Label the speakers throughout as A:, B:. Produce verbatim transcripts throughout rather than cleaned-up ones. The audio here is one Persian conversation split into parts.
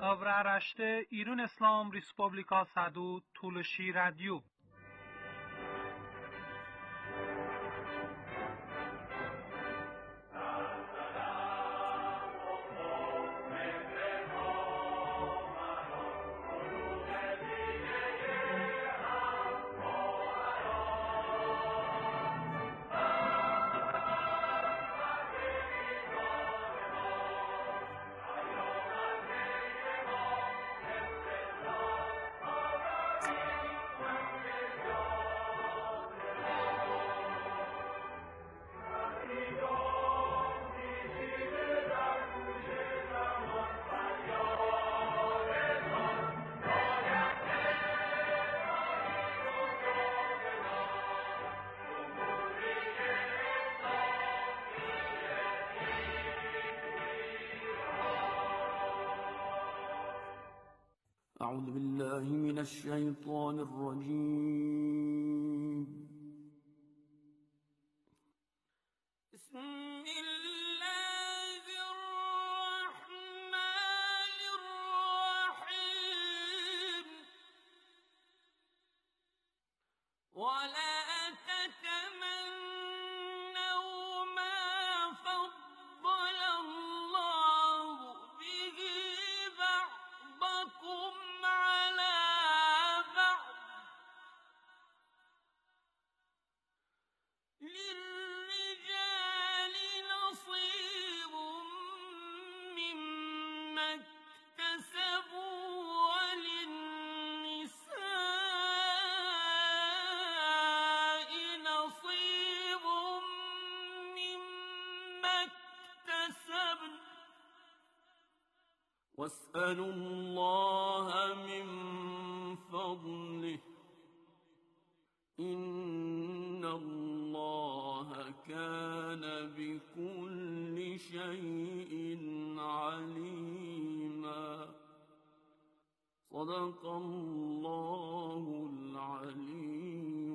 A: Avraaraşte İran İslam Respublika Sadu Tulshi Radio.
B: أعوذ بالله من الشيطان الرجيم. بسم الله الرحمن الرحيم. ولا تتمنوا ما فضل الله به بعضكم على بعض للرجال نصيب مما اكتسبوا وللنساء نصيب مما اكتسبن واسألوا الله من فضله إن الله كان بكل شيء عليما. صدق الله العلي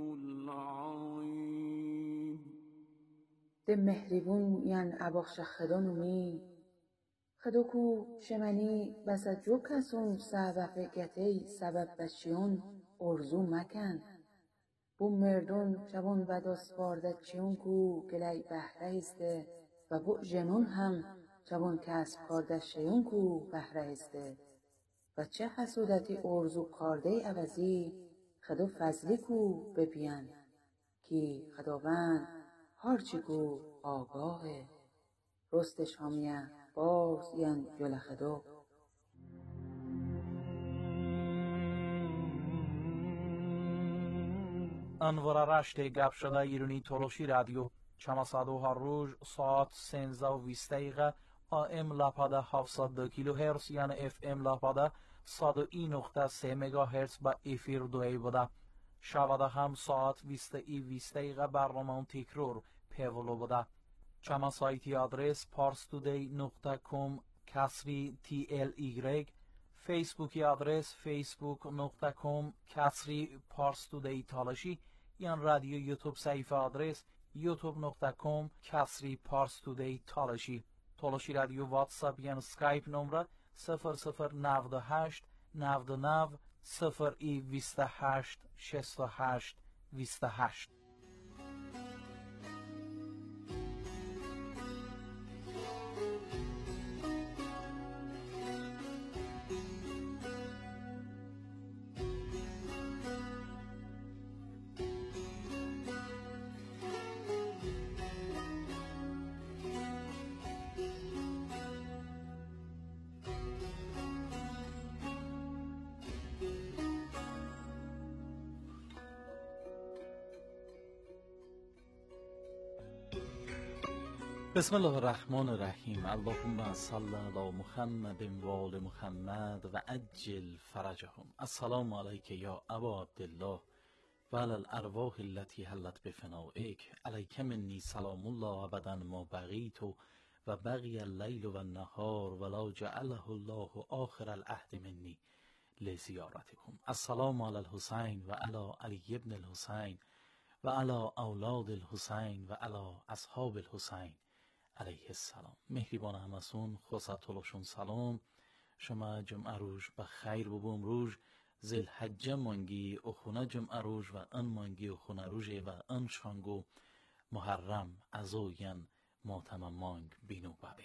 B: العظيم.
C: ده مهربون ين اباخش خدانومی خدوکو شمنی بسا جو کسون سبب گتی سبب بچیون ارزو مکن بو مردون شبون بداس باردد چیون کو گلی بهره ازده و بو جنون هم شبون کسب کارده شیون کو بهره ازده و چه حسودتی ارزو کارده عوضی خدو فضلی کو ببین کی خداوند هرچی کو آگاهه رستش همیه باز ین جل خدو.
A: انوار رشته گپ شده ایرانی تولوشی رادیو چماسادو هر روز ساعت سینزده و بیست دقیقه آم لپاده هفتصد و دو کیلو هرتز یعنی اف ام لپاده صد و یک نقطه سه مگا هرتز با افیر دوی بوده. شباده هم ساعت بیست ای بیست دقیقه برنامه تکرار پیولو بوده. چما سایتی آدرس parstoday نقطه com کسری تی ال ایگرگ، فیسبوکی آدرس facebook نقطه com کسری parstoday تالشی، یا رادیو یوتیوب صفحه آدرس youtube نقطه com کسری parstoday تالشی. تالشی رادیو واتساپ یا اسکایپ نمره صفر صفر نود و هشت نود و نه صفر ای بیست و هشت شصت و هشت بیست و هشت. بسم الله الرحمن الرحیم. اللهم صل علی محمد و آل محمد و عجل فرجهم. السلام علیک یا ابا عبدالله و علی الارواح التي حلت بفنائک. علیک منی سلام الله ابدا ما بقیت و بقی اللیل و النهار ولا جعله الله آخر العهد منی لزیارتکم. السلام علی الحسین و علی علی ابن الحسین و علی اولاد الحسین و علی اصحاب الحسین علیه السلام. مهربان همسون خصت طلوشون سلام شما جمعه روش به خیر ببوم روش زل حجه مانگی اخونه جمعه روش و ان مانگی اخونه روشه و ان شانگو محرم ازو ین ماتم مانگ بینو بابه.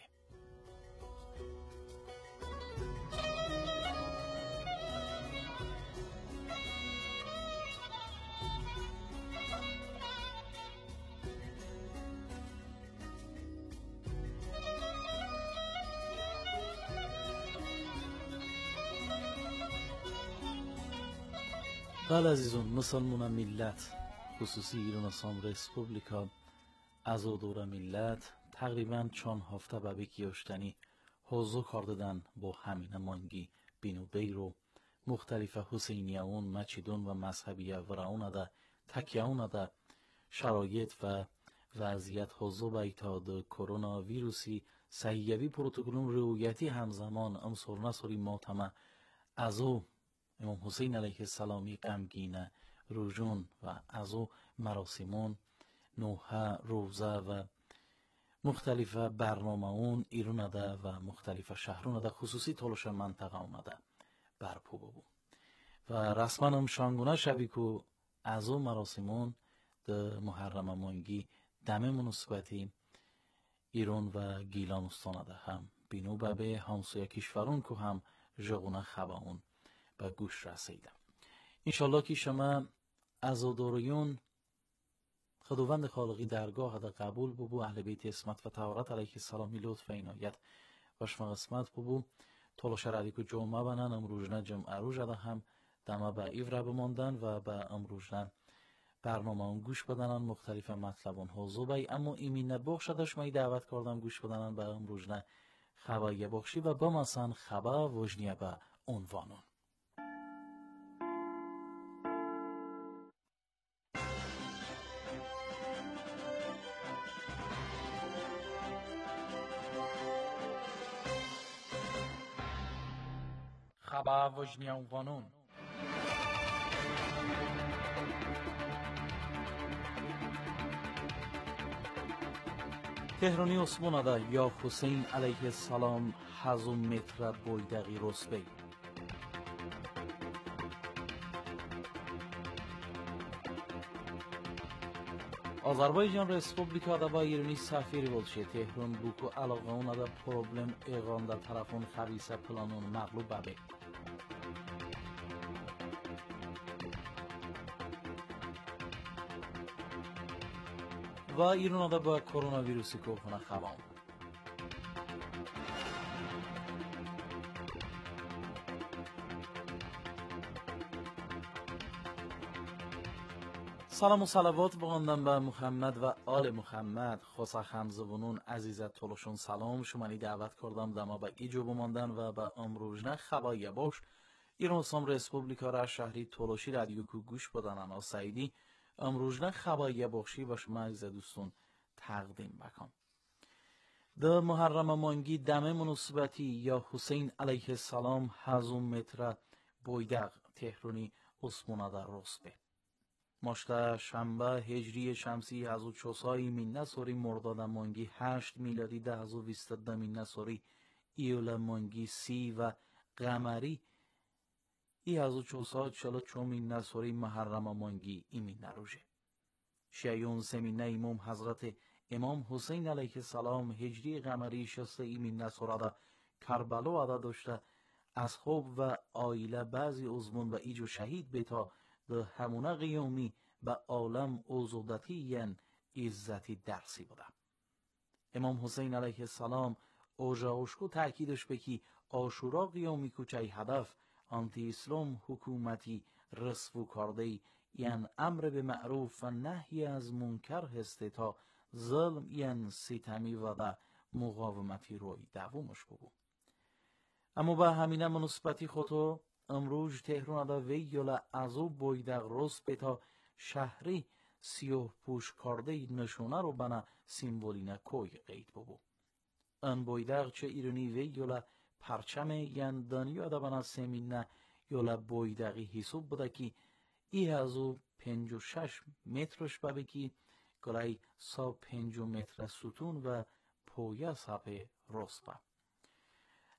A: بله عزیزون، مسلمان ملت خصوصی ایران اسلام ریسپوبلیکا از او دور ملت تقریبا چون هفته به بکیاشتنی حوضو کردن با همین مانگی بینو بیرو مختلف حسینیون مچیدون و مذهبی وراون ده تکیون ده شرایط و وضعیت حوضو به ایتاد کرونا ویروسی صحیحوی پروتکلون رویتی همزمان امسور نسوری ماتمه از او امام حسین علیه السلامی غمگینه روژون و از او مراسمون نوحه روزه و مختلف برنامه اون ایرون ده و مختلف شهرون ده خصوصی طولش منطقه اومده برپو ببو و رسما هم شانگونه شوی که از او مراسمون ده محرم مانگی دمه مناسبتی ایران و گیلان استانه ده هم بینو به همسوی کشورون که هم جغونه خباون به گوش رسیده. انشالله که شما عزاداریون خداوند خالقی درگاه ده قبول ببو اهل بیت اسمت و طهارت علیه السلامی لطف اینایت و شما قسمت ببو طولش ردی که جمعه بنن امروجنه جمعه روژ ده هم دمه به ایوره بماندن و به امروجنه برنامه اون گوش بدنن مختلف مطلبون حوضو بای اما ایمینه بخش داشت می دعوت کردم گوش بدنن به امروجنه خبایی بخشی و بمسن خبا وجنیه به عنوانون. خبر وجنی عنوانون تهرانی عثمان ده یا حسین علیه السلام هزوم متر بویدقی رسبی آذربایجان ریسپوبلیکا ده با ایرانی سفیری بولشه تهران بوکو علاقه اون ده پروبلم ایغان ده طرفون خبیسه پلانون مغلوب ببه و ایران ده با کرونا ویروسی کوفونه خبان. سلام و صلوات بخواندم به محمد و آل محمد خاصا خمزبونون عزیزت طولشون سلام شمانی دعوت کردم دما به ایجو بماندن و به امروجنه خبایی باش ایران اسلام ریسپوبلیکا را شهری طولشی رادیو کو گوش بدن انا سعیدی امروجنه خبایی باشی باش ما عزیز دوستون تقدیم بکن. ده محرم مانگی دمه مناسبتی یا حسین علیه السلام هزوم متر بویدق تهرانی عثمانه در رسبه ماشته شنبه هجری شمسی هزو چوسایی من نسوری مرداد مانگی هشت میلادی ده هزو ویستد من نسوری ایول مانگی سی و قمری ای هزو چوسا چلا چو من نسوری محرم مانگی ایمین نروژه شیعون سمینه امام حضرت امام حسین علیه السلام هجری قمری شسته ایمین نسوراده کربلو عده داشته از خوب و آیله بعضی عزمون و ایجو شهید بیتا ده همونه قیومی به عالم اوزودتی ین عزتی درسی بوده. امام حسین علیه السلام اوجاوشکو تأکیدش بکی آشورا قیومی کوچه هدف آنتی اسلام حکومتی رسفو کرده ین امر به معروف و نهی از منکر هسته تا ظلم ین ستمی و ده مقاومتی روی دوامش بگو. اما به همینه مناسبتی خودو امروز تهران دا ویولا ازو بویدق روز بتا شهری سیاه پوش کرده نشونه رو بنا سیمبولینه کوی قید ببو. ان بویدق چه ایرانی ویولا پرچم ین دنیا دا بنا سمینه یولا بویدقی حساب بوده که ای ازو پنج و شش مترش ببکی گلای سا پنج متر ستون و پویا سپه رسبه.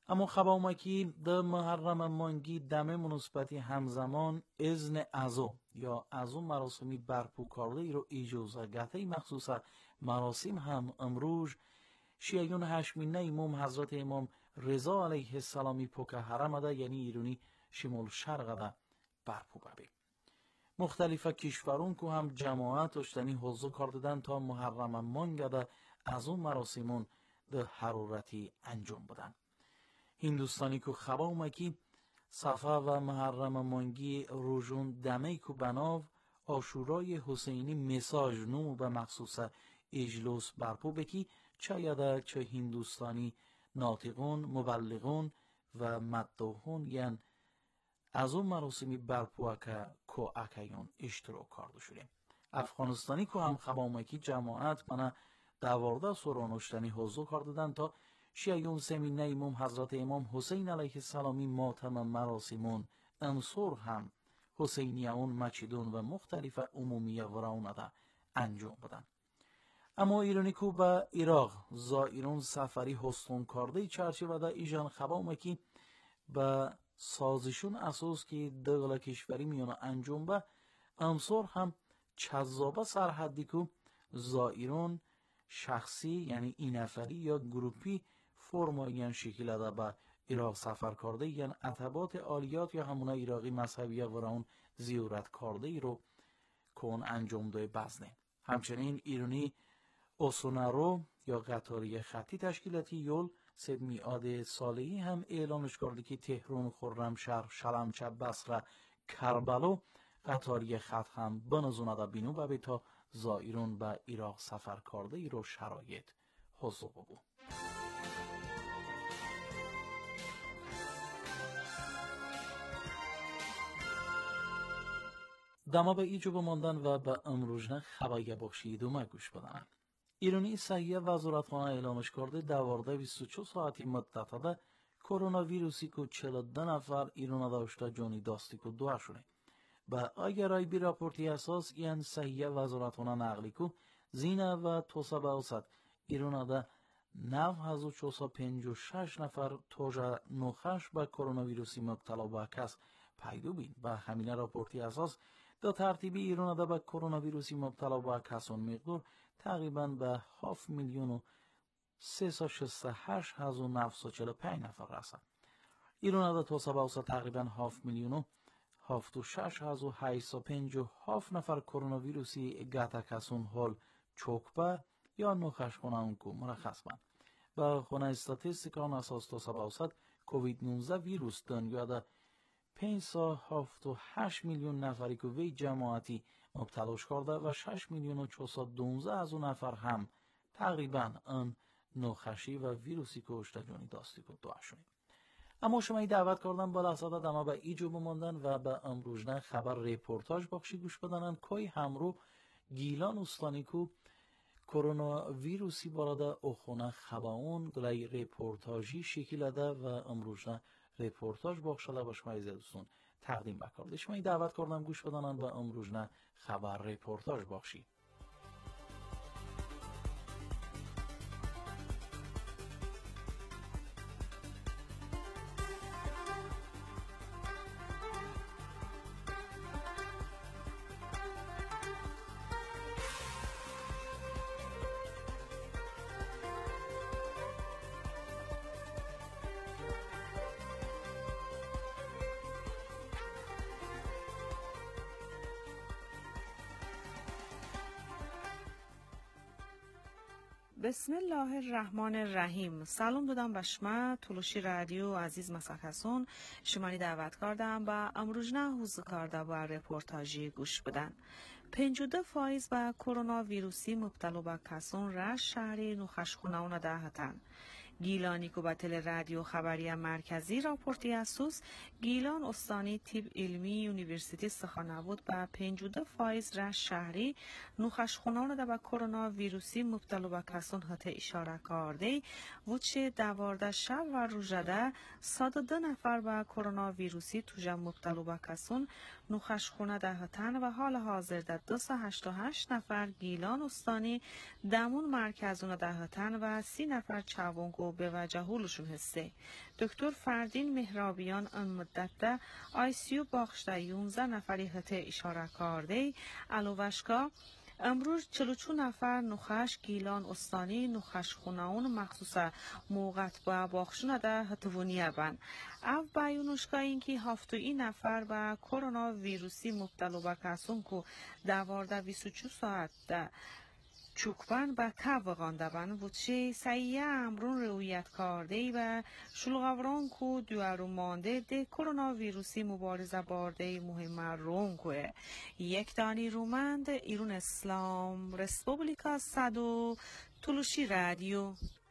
A: اما خباومکی د محرم مانگی دمه مناسبتی همزمان ازن ازو یا ازو مراسمی برپو کرده ای رو ایجوزه گته مخصوصا مراسم هم امروز شیعیون هشمینه امام حضرت امام رضا علیه السلامی پوکه حرم ده یعنی ایرونی شمال شرق ده برپو ببی مختلف کشورون که هم جماعت داشتنی حضور کردن تا محرم مانگ ده از اون مراسمون ده حرورتی انجام بدن. هندوستانی که خباومکی صفه و محرم مانگی روژون دمه که بناو آشورای حسینی مساج نو به مخصوص اجلوس برپو بکی چه یده چه هندوستانی ناطقون، مبلغون و مدوهون یعن از اون مراسمی برپو که که اکیون اشتراک کرده شده. افغانستانی که هم خباومکی جماعت منه دوارده سرانشتنی حضور کردن تا شیعیون سمینه امام حضرت امام حسین علیه السلامی ماتم مراسمون انصور هم حسینیون مچیدون و مختلف عمومی وراونه ده انجام بدن. اما ایرانی که به عراق زائرون سفری هستون کرده چرچه و ده ایجان خباومکی به سازشون اساس که دغل کشوری میانه انجام به انصور هم چذابه سرحدی که زائرون شخصی یعنی این نفری یا گروپی فرمایین شکل ده به عراق سفر کرده یعنی عتبات عالیات یا همونه عراقی مذهبی و اون زیارت کرده رو کن انجام ده بزنه. همچنین ایرانی اوسونارو یا قطاری خطی تشکیلاتی یول سب میعاد سالهی هم اعلانش کرده که تهران، خرمشهر، شلمچه، بصره، کربلا قطاری خط هم بنزونه ده بینو ببی تا زائرون به عراق سفر کرده ای رو شرایط حضور ببو. دما به ایجو بماندن و به امروزنه خبایی بخشی دومه گوش بدن. ایرانی صحیح وزارتخانه اعلامش کرده دوارده بیست و چهار ساعتی مدت ده کرونا ویروسی که چهل و دو نفر ایران داشته جانی داستی که دو شده. با اگر ای بی راپورتی اساس این صحیح وزارتخانه نقلی که زینه و توسعه اوسط ایران ده نه هزار و چهارصد و پنجاه و شش نفر توجه نخش به کرونا ویروسی مبتلا به کس پیدا بین. با همین راپورتی اساس در ترتیبی ایران ده به کرونا ویروسی مبتلا به کسان مقدار تقریبا به هفت میلیون و سیصد و شصت و هشت هزار و نهصد و چهل و پنج نفر رسد. ایران ده توسعه اوسط تقریبا هفت میلیون و هفتاد و شش هزار و هشتصد و پنجاه و هفت نفر کرونا ویروسی گتا کسان حال چوکبه یا نخش خونه اونکو مرخص بند. با خونه استاتیستیکان اساس توسعه اوسط کووید نوزده ویروس دنیا ده پانصد و هفتاد و هشت میلیون نفری که وی جماعتی مبتلاش کرده و شش میلیون و چهارصد و دوازده هزار نفر هم تقریبا ان نخشی و ویروسی کشته جانی داستی که دو شدیم. اما شما ای دعوت کردن با لحظات دما به ایجو بماندن و به امروزنه خبر ریپورتاج بخشی گوش بدنن کوی همرو گیلان استانی کو کرونا ویروسی باراده اخونه خباون گلای ریپورتاجی شکل ده و امروزنه ریپورتاج بخشاله با شما ایزه دوستون تقدیم بکرده. شما ای دعوت کردن گوش بدنن و امروزنه خبر ریپورتاج بخشی.
D: بسم الله الرحمن الرحیم. سلام دادم به شما تلوشی رادیو عزیز مساکسون شمانی دعوت کردم با امروزنه حضور کرده با رپورتاجی گوش بدن. پنجاه و دو فایز با کرونا ویروسی مبتلا به کسان را شهری نوخشخونهون ده هتن. گیلانی که به تل رادیو خبری مرکزی راپورتی اساس گیلان استانی طب علمی یونیورسیتی سخنابود با پنجاه و دو فایز را شهری نوخشخونهون ده به کرونا ویروسی مبتلا به کسان هته اشاره کرده وچه دوارده شب و روزده صد و دو نفر با کرونا ویروسی توجه مبتلا به کسان نوخش خونه ده تن و حال حاضر در دویست و هشتاد و هشت نفر گیلان استانی دمون مرکزون ده تن و سی نفر چاونگو به وجهولشون هسته. دکتر فردین مهرابیان ان مدت ده آی سی یو باخشته یونزده نفری هته اشاره کرده الوشکا امروز چهل و چهار نفر نخش گیلان استانی نخش خونهون مخصوصا موقت با باخشون ده هتوونیه بند. او بیانوشکا اینکه هفتو این نفر با کرونا ویروسی مبتلا به کسون که دوارده بیست و چهار ساعت ده چوکبن با که وغانده بند وچه سیه امرون رویت کرده و شلغوران که دوارو مانده ده کرونا ویروسی مبارزه بارده مهم رون که یک دانی رومند ایرون اسلام رسپوبلیکا صدو تلوشی رادیو.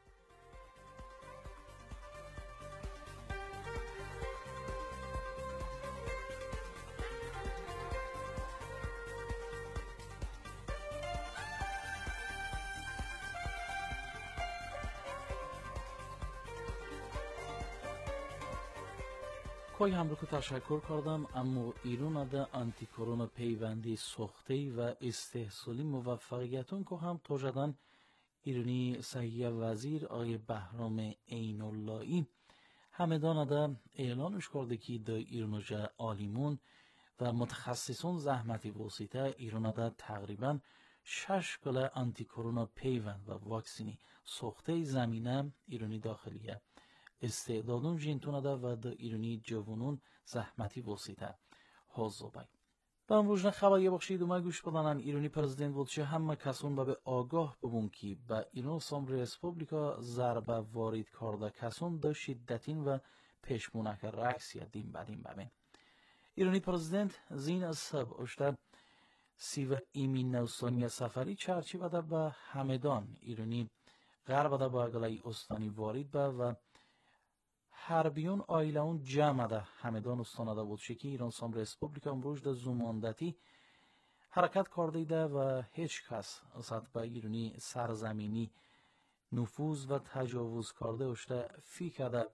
A: کوی همراه که تشکر کردم اما ایران ده آنتی کرونا پیوندی سخته و استحصالی موفقیتون که هم توجدن ایرانی صحیح وزیر آقای بهرام عین اللهی همدان ده اعلانش کرده که در ایران جا عالیمون و متخصصون زحمتی واسطه ایران ده تقریبا شش کل آنتی کرونا پیوند و واکسینی سخته زمینه ایرانی داخلیه استعدادون جینتون ده و در ایرانی جوانون زحمتی واسطه حاضر بای. با امروز خبر یه بخشید اومه گوش بدانن ایرانی پرزیدنت بود چه همه کسون با به آگاه ببون که با ایران سام ریسپوبلیکا ضربه وارد کرده کسون دا شدتین و پیشمونک رکس یدیم بدیم ببین. ایرانی پرزیدنت زین از سب اشتر سی و ایمین نوستانی سفری چرچی بده با همدان ایرانی غرب ده با اگلای استانی وارد با و حربیون آیله اون جمع ده همدان استانه ده بود شکی ایران سام ریسپوبلیکا امروز ده زوماندتی حرکت کرده ده و هیچ کس اصد با ایرانی سرزمینی نفوذ و تجاوز کرده اشته فی کده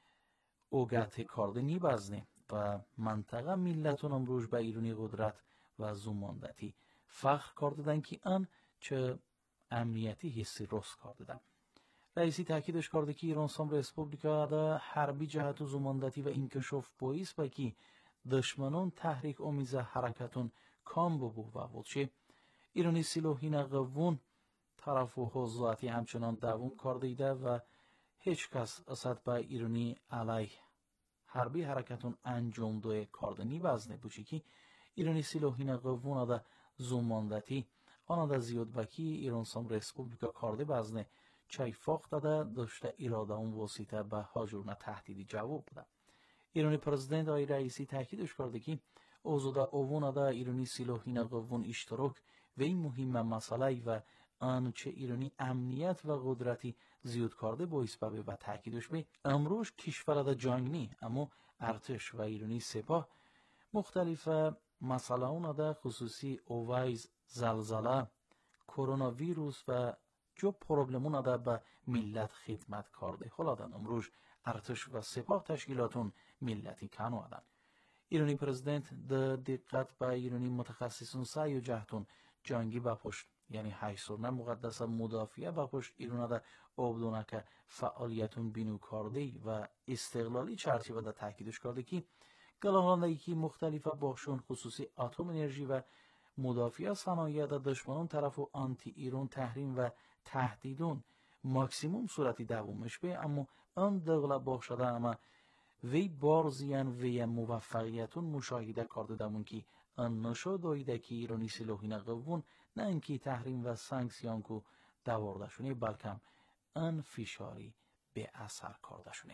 A: اوگت کرده نی بزنه و منطقه ملتون امروز با ایرانی قدرت و زوماندتی فخر کرده دن که ان چه امنیتی حسی رست کرده دن. رئیسی تاکیدش کرده که ایران سام ریسپوبلیکا ده حربی جهت و زماندتی و انکشاف باعث با که دشمنان تحریک امیز حرکتون کام ببو و بودشه ایرانی سیلوهین قوون طرف و حضاعتی همچنان دوام کرده ده و هیچ کس اصد با ایرانی علیه حربی حرکتون انجام دوی کرده نی بزنه بوچه که ایرانی سیلوهین قوون ده زماندتی آن ده زیاد بکی ایران سام ریسپوبلیکا کرده بزنه چای فاق داده داشته اراده اون واسطه به هاجرونه تهدیدی جواب بوده. ایرانی پرزیدنت آقای رئیسی تاکیدش کرده که اوزوده اوون ده ایرانی سیلوهین قوون اشتراک و این مهم مسئله و آنچه ایرانی امنیت و قدرتی زیاد کرده باعث به و تاکیدش به امروز کشور ده جنگی اما ارتش و ایرانی سپاه مختلف مسئله اون ده خصوصی اوایز زلزله کرونا ویروس و جو پروبلمون ده به ملت خدمت کرده خلادن امروز ارتش و سپاه تشکیلاتون ملتی کنو آدن. ایرانی پرزیدنت ده دقت به ایرانی متخصصون سعی و جهتون جنگی بپشت یعنی حیثورنه مقدس مدافعه بپشت ایران ده آبدونه که فعالیتون بینو کرده و استقلالی چرچی و ده تاکیدش کرده که گلهانده که مختلف باشون خصوصی اتم انرژی و مدافعه صنایع ده دشمنان طرف و آنتی ایران تحریم و تهدیدون ماکسیموم صورتی دوامش به اما آن دغلا باخشده اما وی بارزیان وی موفقیتون مشاهده کرده دمون که آن نشو دایده که ایرانی سیلوهین قوون نه اینکه تحریم و سانکسیون کو دوارده شونه بلکه آن فشاری به اثر کرده شونه.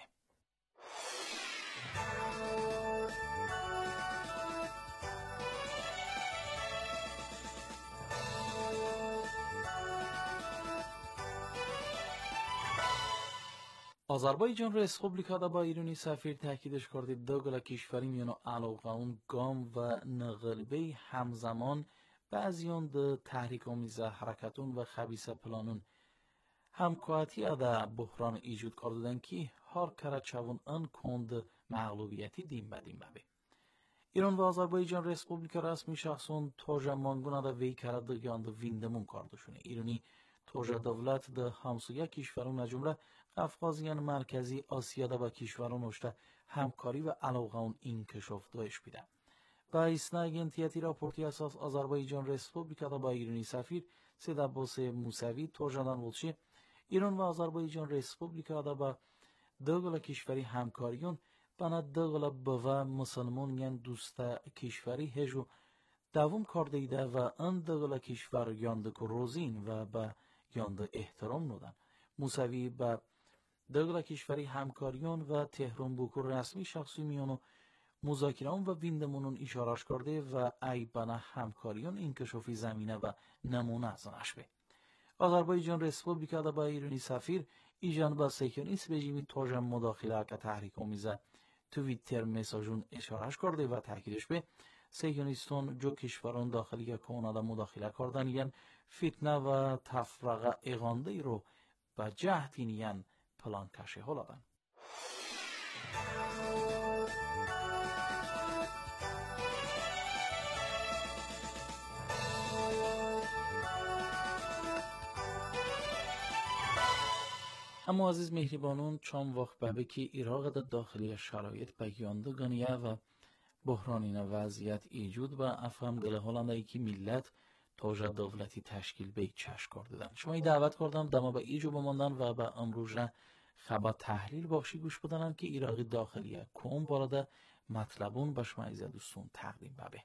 A: آذربایجان ریسپوبلیکا دا با ایرانی سفیر تاکیدش کرده دو گله کشوری میانو علاقه اون گام و نغلبه همزمان بعضیان ده تحریک آمیزه حرکتون و خبیثه پلانون همکاتی دا بحران ایجود کردن که هر کره چون ان کند مغلوبیتی دیم بدیم ببه. İran ve Azerbaycan Respublika resmi şahsın toja manguna da vey karadı yandı vindemun kardışını. İrani toja devlet de hamsuya kişverun acımla Qafqaziyan Merkezi Asya'da ve kişverun hoşta همکاری و علاقه اون انکشاف داشت بیده. با اسنای agentiyeti raporti esas Azerbaycan Respublikada با ایرانی سفیر سید عباس موسوی توجدان بولشی ایران و آذربایجان Respublikada با دغل کشوری همکاریون بنا دغل بوا مسلمان ین دوست کشوری هجو دوم کار دیده و ان دغل کشور یانده که روزین و با یانده احترام نودن. موسوی با دغل کشوری همکاریون و تهران بوکو رسمی شخصی میانو مذاکران و ویندمونون اشارش کرده و ای بنا همکاریون انکشافی زمینه و نمونه از نشبه. آذربایجان Respublikada با ایرانی سفیر ایجان با سیکیونیست رژیمی توجم مداخله که تحریک آمیزه توییتر مساجون اشارش کرده و تاکیدش به سیکیونیستون جو کشوران داخلی کانادا مداخله کردن یعنی فتنه و تفرقه اغانده ای رو با جهدین یعنی پلان کشه هلادن. اما عزیز مهربانون چون وقت ببه که ایراق دا داخلی شرایط بگیانده گنیه و بحرانین وضعیت ایجود و افهم دل هلنده که ملت توجه دولتی تشکیل به چشم کردن. شما ای دعوت کردم دما به ایجو بماندن و به امروزه خبر تحلیل باشی گوش بدنن که ایراقی داخلیه کم باراده مطلبون باش معیزه دوستون تقدیم ببه.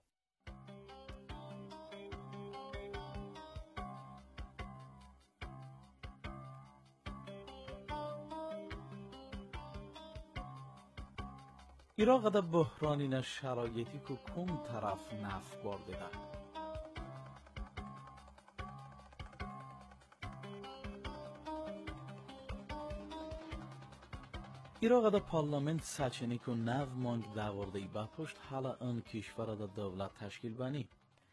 A: ایراق دا بحرانین شرایطی که کم طرف نف برده ده. ایراق دا پارلمنت سچنی که نو مانگ داورده ای بپشت حالا ان کشور دا دولت تشکیل بانی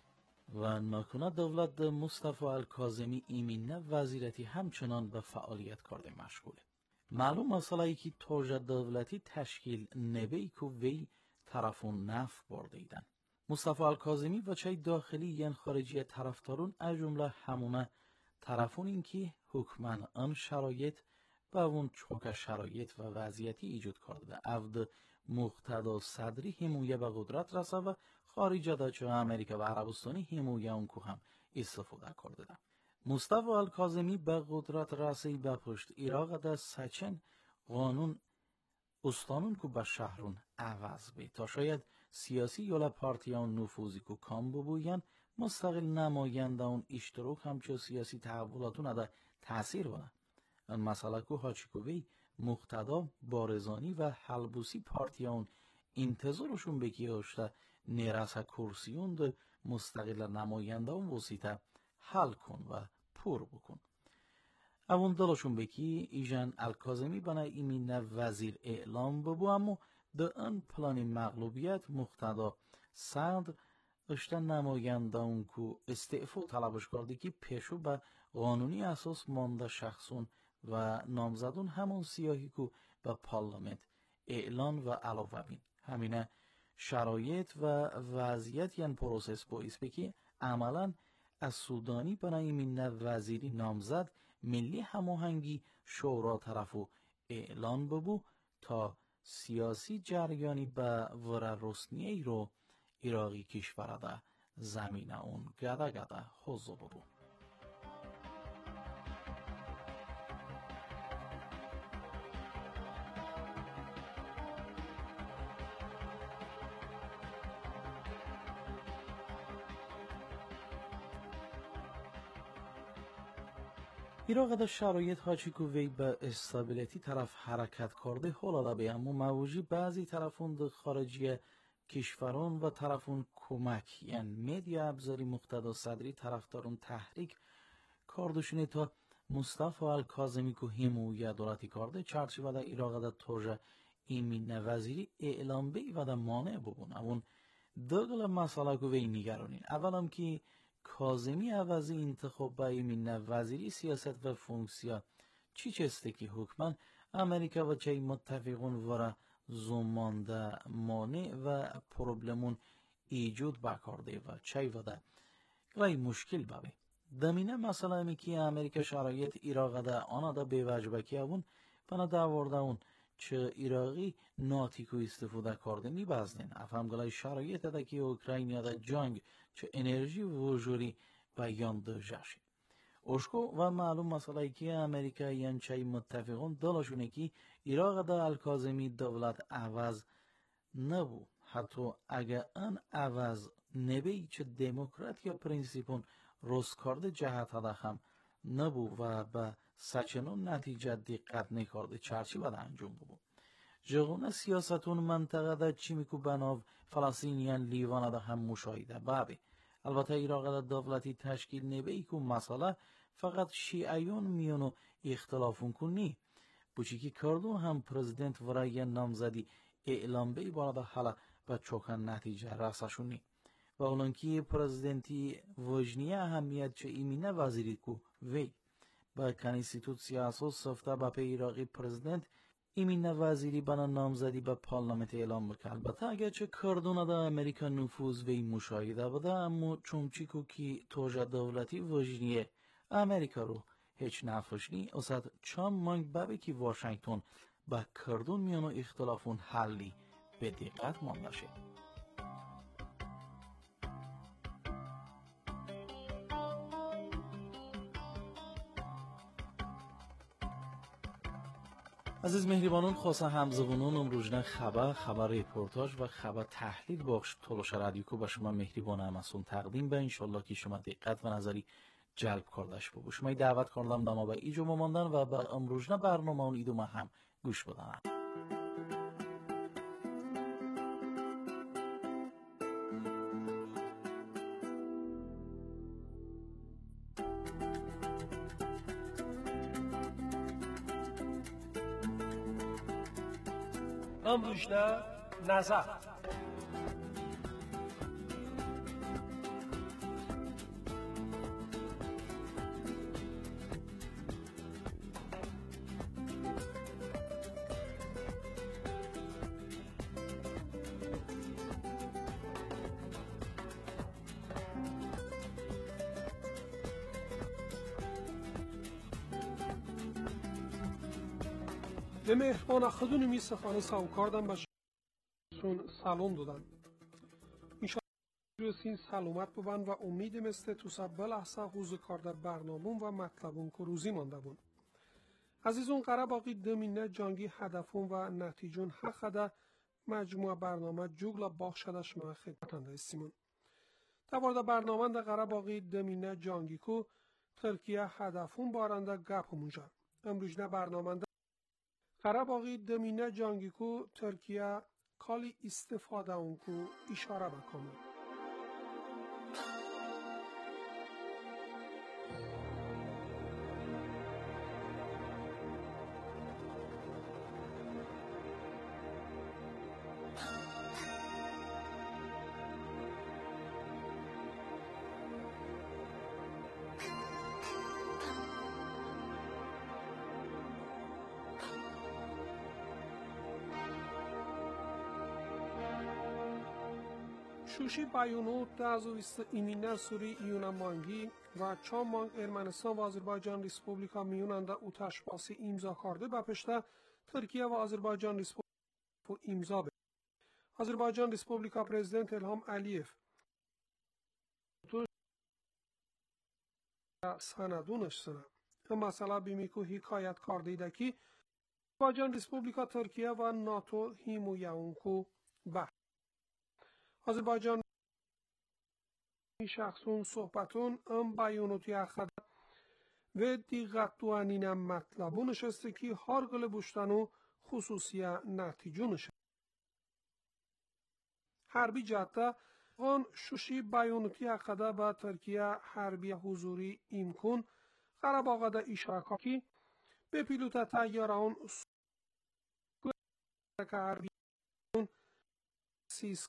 A: و ناکنه دولت دا مصطفی الکاظمی ایمینه وزیرتی همچنان به فعالیت کرده مشغوله. معلوم مسئله ای که توجه دولتی تشکیل نبی که وی طرفون نف برده ایدن. مصطفی الکاظمی و چای داخلی ین خارجی طرفدارون از جمله همونه طرفون این که حکمن آن شرایط و اون چوک شرایط و وضعیتی ایجاد کرده. افد مقتدا صدری همویه به قدرت رسه و خارج داچه امریکا و عربستانی همویه اون که هم استفاده کرده. مصطفی الکاظمی به قدرت رسی بپشت ایراق دا سچن قانون استانون که به شهرون عوض بی تا شاید سیاسی یا پارتیان نفوذی که کام ببوین مستقل نماینده اون اشتراک همچه سیاسی تحولاتون دا تأثیر بنا. این مسئله که هاچیکووی مقتدا بارزانی و حلبوسی پارتیان انتظارشون بکی هاشته نیرسه کرسیون دا مستقل نماینده اون وسیطه حل کن و پر بکن. اون دلشون بکی ایجان الکاظمی بنا ایمین وزیر اعلام ببو اما ده ان پلان مغلوبیت مقتدا صدر اشتن نماینده اون که استعفا طلبش کرده که پیشو به قانونی اساس مانده شخصون و نامزدون همون سیاهی که به پارلمنت اعلان و علاوه بین. همینه شرایط و وضعیت یعنی پروسس باعث بکی عملاً از سودانی برای ایمین وزیری نامزد ملی هماهنگی شورا طرفو اعلان ببو تا سیاسی جریانی به ور رسنی ای رو ایراقی کشورده زمینه اون گده گده حضو ببو. ایراق دا شرایط هاچی که وی به استابیلیتی طرف حرکت کرده حالا به اما موجی بعضی طرفون دا خارجی کشوران و طرفون کمک یعنی میدیا ابزاری مقتدا صدری طرفدارون تحریک کاردشونه تا مصطفی الکاظمی که همویه دولتی کرده چرچی و دا ایراق دا توجه ایمین وزیری اعلام بی و دا مانع ببون. اون دقل مسئله که وی نگرانین اولم که کاظمی عوضی انتخاب با ایمین وزیری سیاست و فونکسیا چی چسته که حکمن امریکا و چای متفقون ورا زمانده مانع و پروبلمون ایجود بکارده و چای وده وی مشکل بابی دمینه مثلا امی که امریکا شرایط ایراق ده آنها ده به وجبکی اون بنا داورده اون چه ایراقی ناتیکو استفاده کرده نی بازدین افهم گلای شرایط ده که اوکراینیا ده جنگ چه انرژی وجوری بیان ده جاشی اوشکو و معلوم مسئله که امریکا یان چای متفقون دلشونه که ایراق ده الکاظمی دولت عوض نبو حتی اگه ان عوض نبی چه دموکرات یا پرینسیپون روز کرده جهت هده هم نبو و به سچنون نتیجه دقت نکرده چرچی بده انجام ببو جغونه سیاستون منطقه ده چی میکو بناو فلسطینیان لیوان ده هم مشاهده بابی البته ایراق ده دولتی تشکیل نبی که مسئله فقط شیعیون میونو اختلافون کنی بوچی که کردون هم پرزیدنت ورای نامزدی اعلام بی بالا حالا به چوکان نتیجه رسشونی و اولانکی پرزیدنتی وجنیه اهمیت چه ایمینه وزیری کو وی با کنستیتوسی اساس سفته با پی ایراقی پرزیدنت ایمینه وزیری بنا نامزدی به پارلمنت اعلام بکن البته اگر چه کردونه ده امریکا نفوذ وی مشاهده بده اما چومچی کو که توجه دولتی وجنیه امریکا رو هیچ نفشنی اصد چام مانگ بابی که واشنگتن با کردون میانو اختلافون حلی به دقت مانده شه عزیز مهربانان خواستن همزبانان امروزنه خبر خبر رپورتاج و خبر تحلیل بخش تلاش رادیو کو به شما مهربان همسون تقدیم به انشالله که شما دقت و نظری جلب کردش ببو شما دعوت کردم دما به ایجو ماندن و به امروزنه برنامه اون ایدو ما هم گوش بدن
E: امروزنه نظر به مهربان خودون می سخانه سلام کردم و شون سلام دادن انشاءالله سین سلامت ببند و امید مثل تو سب لحظه حوزه کار در برنامون و مطلبون که روزی مانده بون عزیزون قرار باقی دمینه جانگی هدفون و نتیجون حق ده مجموعه برنامه جوگلا باخشدش ما خدمتنده استیمون در مورد برنامه ده قرار باقی دمینه جانگی کو ترکیه هدفون بارنده گپ همونجا امروز نه برنامه ده قرار باقی دمینه جانگی کو ترکیه کالی استفاده اون کو اشاره بکنه شوشی بیانو دازویست ایمینه سوری ایونا مانگی و چام مانگ ارمنستان و آذربایجان ریسپوبلیکا میوننده او تشباسی امضا کرده به پشته ترکیه و آذربایجان ریسپوبلیکا امضا به آذربایجان ریسپوبلیکا پرزیدنت الهام علیف تو سندونش سنه هم مسئله بیمیکو حکایت کرده دکی آذربایجان ریسپوبلیکا ترکیه و ناتو هیمویه اونکو به آذربایجان شخصون صحبتون ام بیانوتی اخد و دیگت دوانینم مطلبون نشسته که هر گل بوشتنو خصوصی نتیجه نشه حربی جهته آن شوشی بیانوتی اخده با ترکیه حربی حضوری امکان قرب آقاده اشاره که به پیلوت تیاره آن که حربی سیسک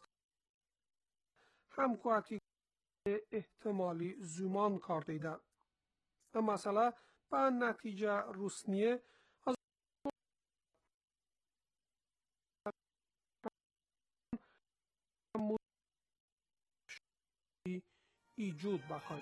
E: همکواتی احتمالی زمان کار دیده اما مثلا به نتیجه روسنیه از ایجود بخواهیم.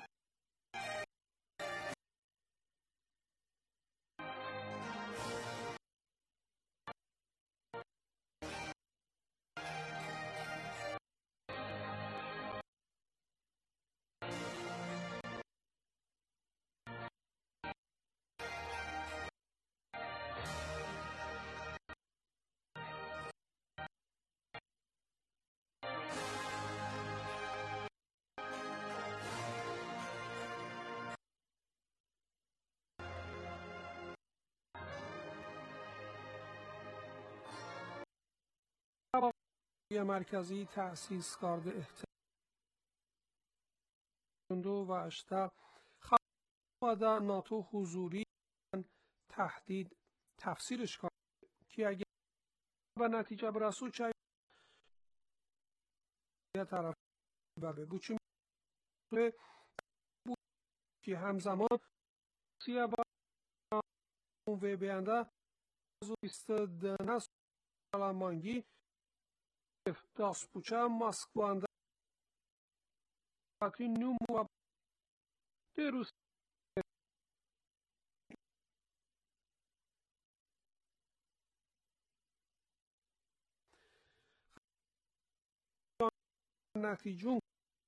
E: مرکزی تأسیس کرده احتمال و اشتا خواهد ناتو حضوری تهدید تفسیرش کرد که اگر به نتیجه برسو چه طرف بگو چه بود که همزمان سیه با و بینده زویست دنس علمانگی داسپوچه ماسکوانده اتی نوم و دیروز نتیجون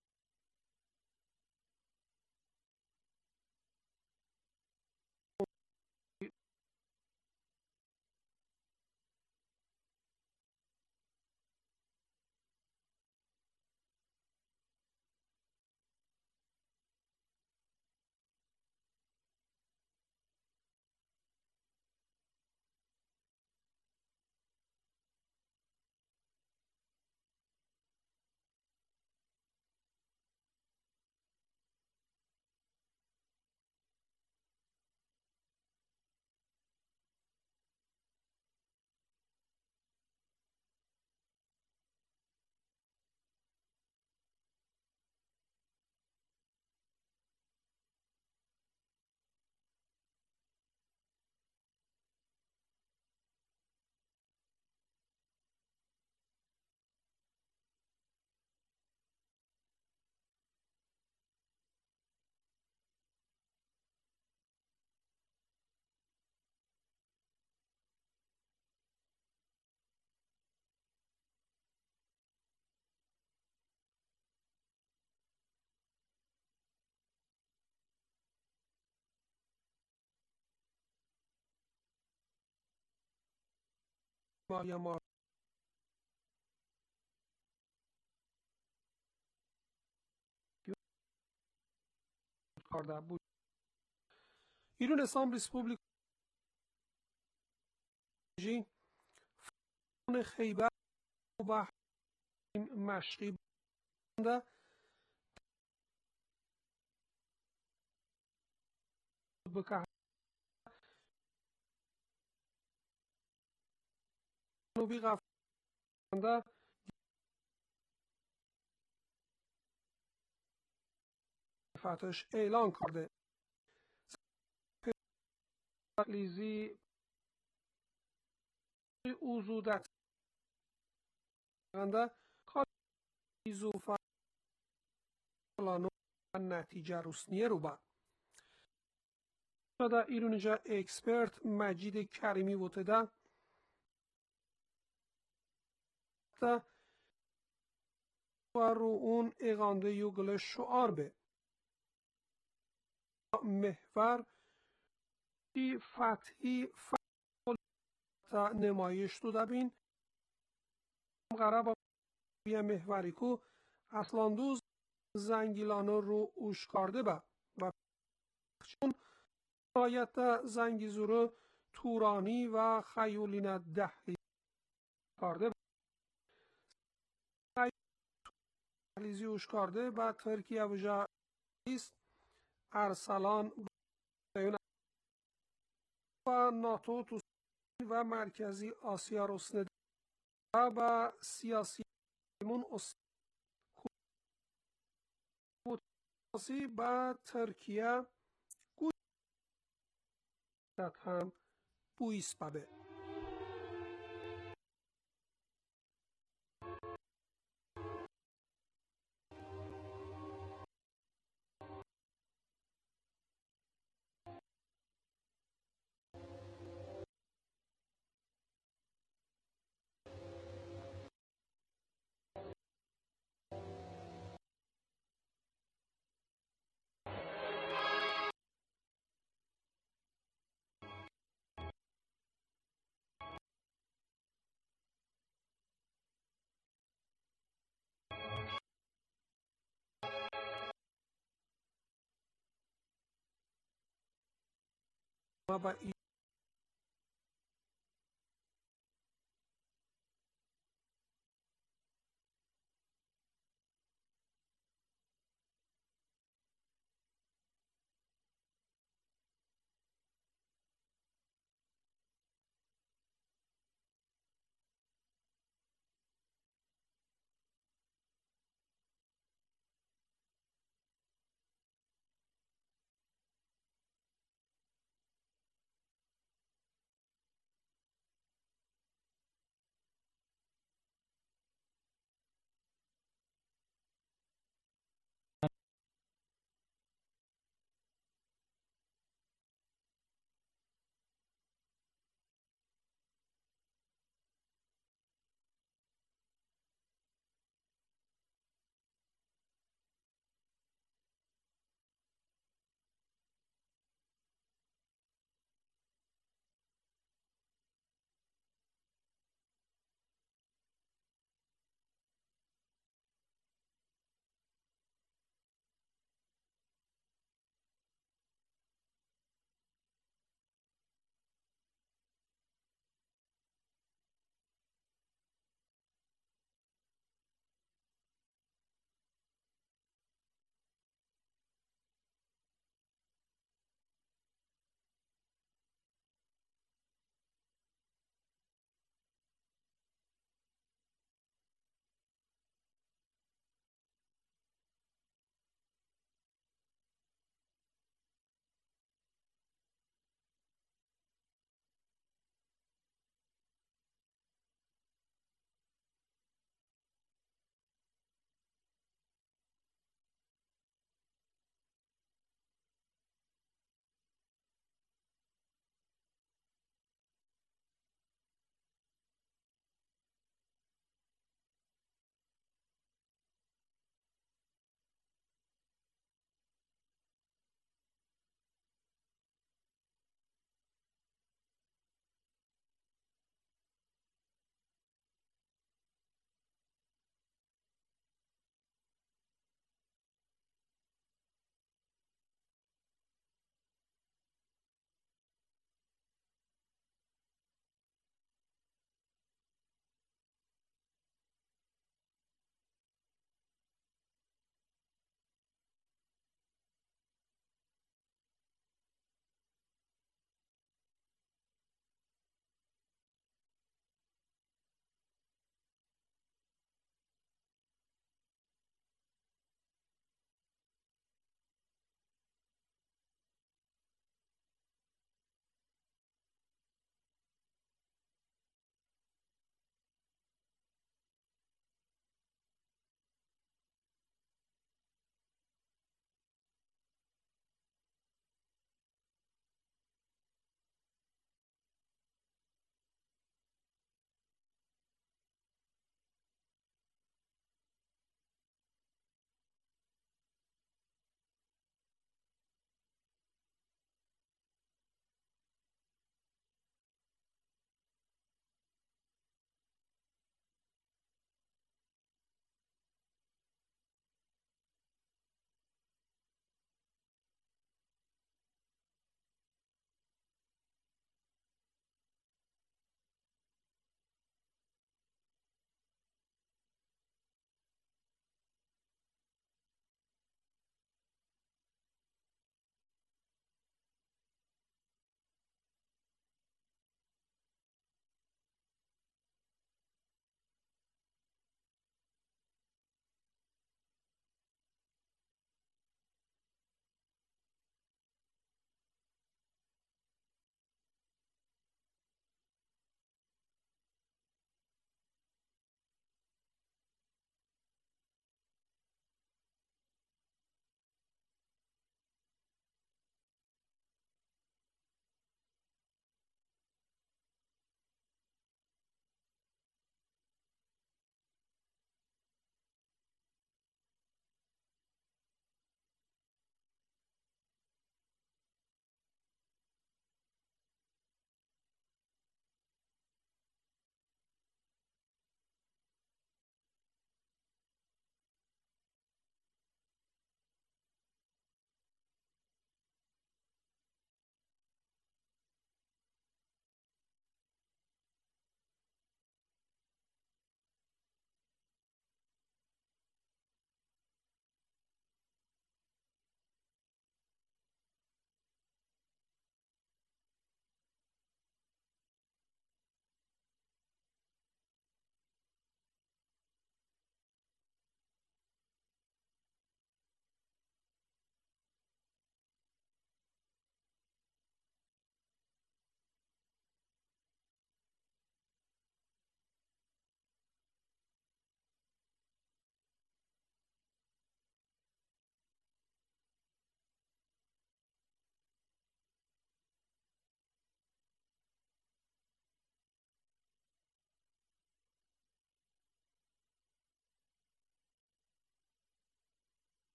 E: ماریا مار کرده بود. ایران اسلام ریسپوبلیک فون خیبر و مشقی بنده بکه نوبی غفرانده فتش اعلان کرده. لیزی اوزودت غنده کالیزو فلانو نتیجه روسنیه رو با شده ایرونجا اکسپرت مجید کریمی بوده ده و رو اون اغانده یوگل شعار به محور ی فتحی فتح نمایش دو دبین غرب بیا محوری کو اصلا دوز زنگیلانو رو اوش کرده با و چون رایت زنگی زورو تورانی و خیولین دهلی کرده لیزی اوش کرده با ترکیه و جایست ارسلان و ناتو تو و مرکزی آسیا رسنده و با سیاسی مون اسی با ترکیه گوشت هم بویس بابه با